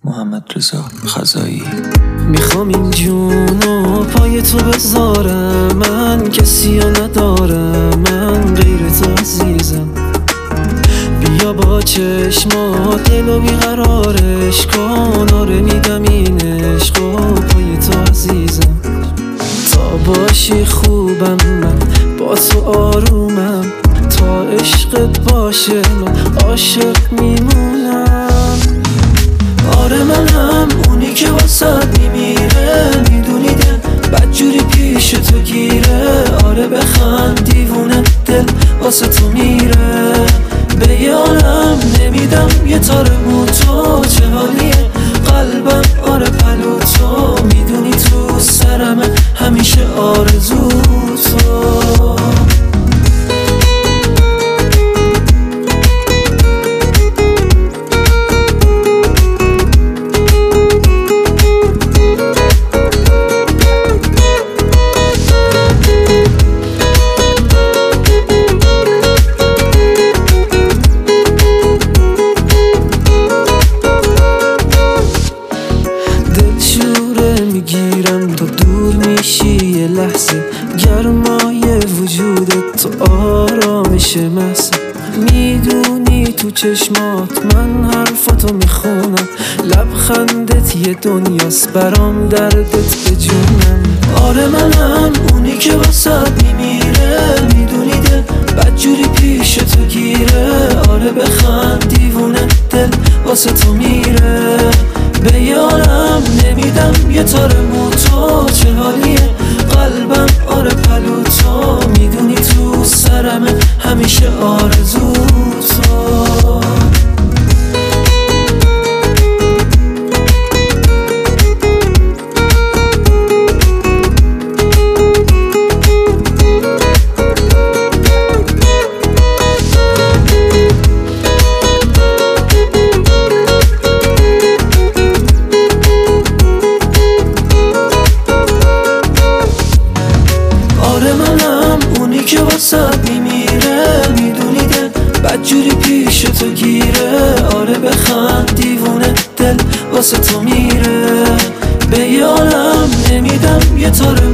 محمد رضا خزایی. میخوام این جونو پای تو بذارم، من کسی رو ندارم، من غیر تو عزیزم. بیا با چشمات دلو بیقرارش کن، آره میگم این عشقو پای تو عزیزم. تا باشی خوبم، من با تو آرومم، تا عشقت باشه من عاشق میمونم. آره منم اونی که واسد میمیره، میدونی دل بدجوری پیش تو گیره. آره بخند دیوونه دل واسه تو میره، به یارم نمیدم یه تار مو تو. چه حالیه قلبم آره پلو تو، میدونی تو سرمه همیشه آرزو تو. میگیرم تا دور میشی یه لحظه، گرمای وجودت تو آرامش محض. میدونی تو چشمات من حرفاتو میخونم، لبخندت یه دنیاست برام دردت به جونم. آره منم اونی که واسد میمیره، میدونی دل بدجوری پیش تو گیره. آره بخند دیوونه دل واسه تو میره، به یارم نمیدم یه تار مو تو. چه حالیه قلبم آره پلو تو، میدونی تو سرمه همیشه آرزو تو. که واسد میمیره، میدونی دل بدجوری پیش تو گیره. آره بخند دیوونه دل واسه تو میره، به یارم نمیدم یه تار